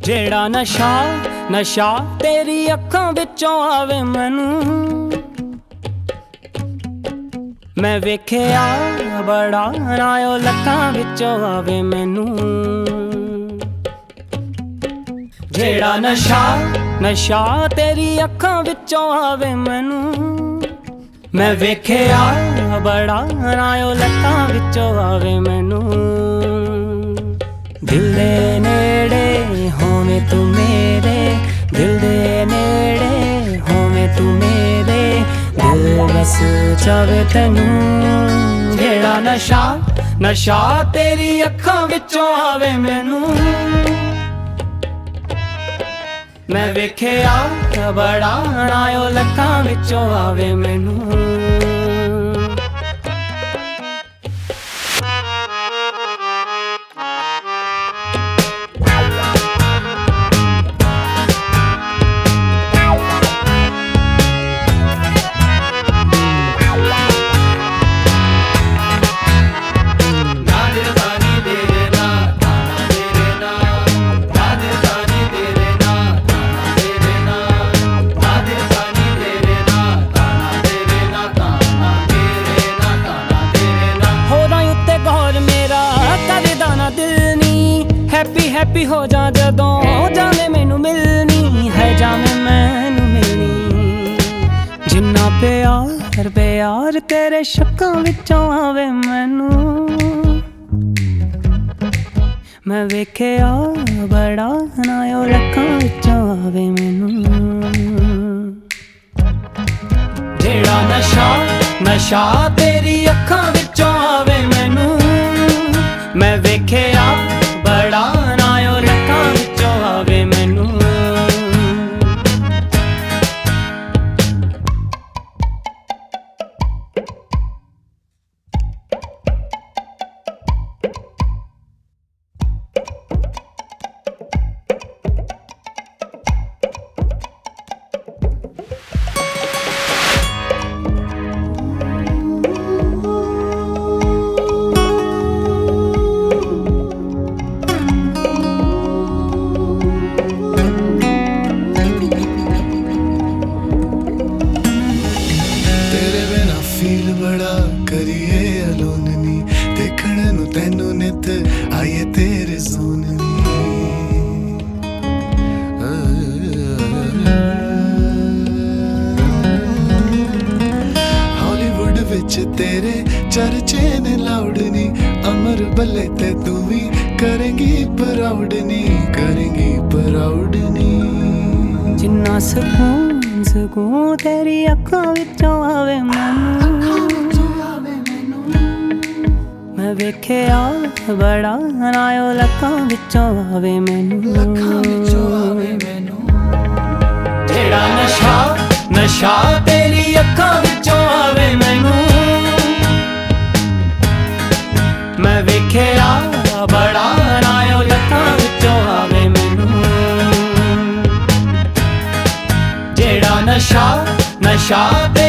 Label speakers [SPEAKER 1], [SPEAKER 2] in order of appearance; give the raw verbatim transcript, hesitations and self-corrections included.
[SPEAKER 1] ਜਿਹੜਾ ਨਸ਼ਾ ਨਸ਼ਾ ਤੇਰੀ ਅੱਖਾਂ ਵਿੱਚੋਂ ਆਵੇ ਮੈਨੂੰ ਮੈਂ ਵੇਖਿਆ ਬੜਾ ਨਾ ਉਹ ਲੱਖਾਂ ਵਿੱਚੋਂ ਆਵੇ ਮੈਨੂੰ ਜਿਹੜਾ ਨਸ਼ਾ ਨਸ਼ਾ ਤੇਰੀ ਅੱਖਾਂ ਵਿੱਚੋਂ ਆਵੇ ਮੈਨੂੰ ਮੈਂ ਵੇਖਿਆ ਬੜਾ ਨਾ ਉਹ ਲੱਖਾਂ ਵਿੱਚੋਂ ਆਵੇ ਮੈਨੂੰ ਦਿਲ ਦੇ ਨੇੜੇ ਹੋਵੇਂ ਤੂੰ ਮੇਰੇ ਦਿਲ ਦੇ ਨੇੜੇ ਹੋਵੇਂ ਤੂੰ ਮੇਰੇ ਦਿਲ ਬਸ ਚਾਵੇ ਤੈਨੂੰ ਜਿਹੜਾ ਨਸ਼ਾ ਨਸ਼ਾ ਤੇਰੀ ਅੱਖਾਂ ਵਿੱਚੋਂ ਆਵੇ ਮੈਨੂੰ ਮੈਂ ਵੇਖਿਆ ਬੜਾ ਨਾ ਉਹ ਲੱਖਾਂ ਵਿੱਚੋਂ ਆਵੇ ਮੈਨੂੰ हैप्पी हैप्पी हो जा जदों जावे मैनू मिलनी है जावे मैनू मिलनी जिन्ना प्यार प्यार तेरे शक्कां विचों आवे मैनू मैं वेखिया बड़ा ना ओ लक्खां विचों आवे मैनू जेड़ा नशा नशा तेरी अखां विचों आवे मैनू मैं वेखिया बड़ा ना ओ लक्खां विचों आवे मैनू
[SPEAKER 2] बड़ा करिए अलोन नी देखण नू तैनू नित आइए तेरे जोन नी हॉलीवुड विच तेरे चर्चे ने लाउड नी अमर बल्ले ते तू भी करेंगी प्राउड नी करेंगी प्राउड नी
[SPEAKER 1] जिन्ना सकून सकून तेरी अखां विचों आवे मैनू मैं वेखिया बड़ा ना ओ लक्खां विचों आवे मैनू जेड़ा नशा नशा तेरी अखां विचों आवे मैनू मैं वेखिया बड़ा ना ओ लक्खां विचों आवे मैनू जेड़ा नशा नशा